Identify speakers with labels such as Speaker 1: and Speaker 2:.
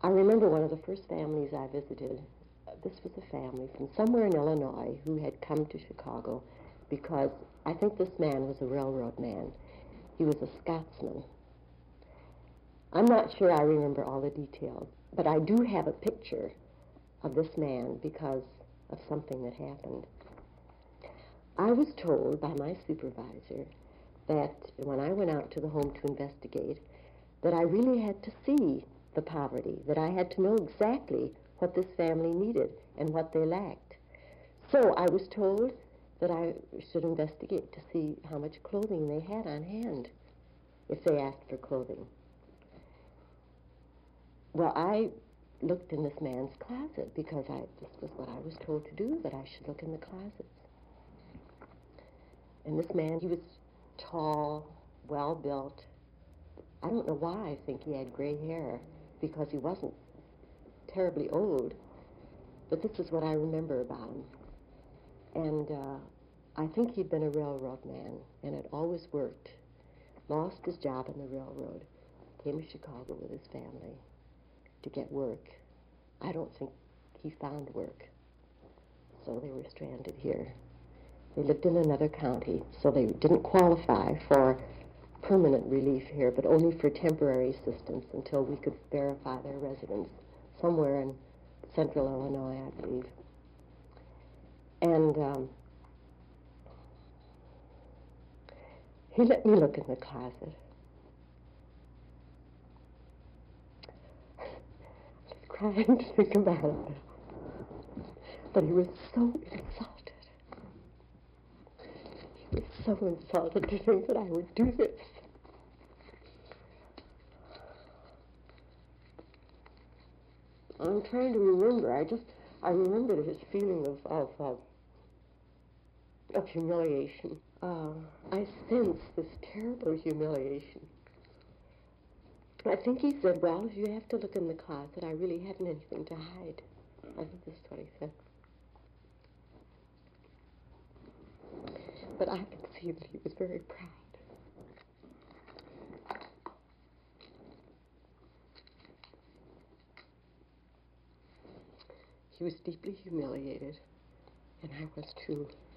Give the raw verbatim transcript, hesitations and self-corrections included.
Speaker 1: I remember one of the first families I visited. Uh, this was a family from somewhere in Illinois who had come to Chicago because I think this man was a railroad man. He was a Scotsman. I'm not sure I remember all the details, but I do have a picture of this man because of something that happened. I was told by my supervisor that when I went out to the home to investigate, that I really had to see the poverty, that I had to know exactly what this family needed and what they lacked. So I was told that I should investigate to see how much clothing they had on hand if they asked for clothing. Well, I looked in this man's closet because I, this was what I was told to do, that I should look in the closets. And this man, he was tall, well-built. I don't know why I think he had gray hair, because he wasn't terribly old, but this is what I remember about him. And uh, I think he'd been a railroad man and had always worked, lost his job in the railroad, came to Chicago with his family to get work. I don't think he found work, so they were stranded here. They lived in another county, so they didn't qualify for permanent relief here, but only for temporary assistance until we could verify their residence somewhere in central Illinois, I believe. And um, he let me look in the closet. I'm just crying to think about it. But he was so insulted. He was so insulted to think that I would do this. I'm trying to remember. I just, I remember his feeling of, of, of, of humiliation. Uh, I sense this terrible humiliation. I think he said, well, if you have to look in the closet, I really haven't anything to hide. I think this is what he said. But I could see that he was very proud. He was deeply humiliated, and I was too.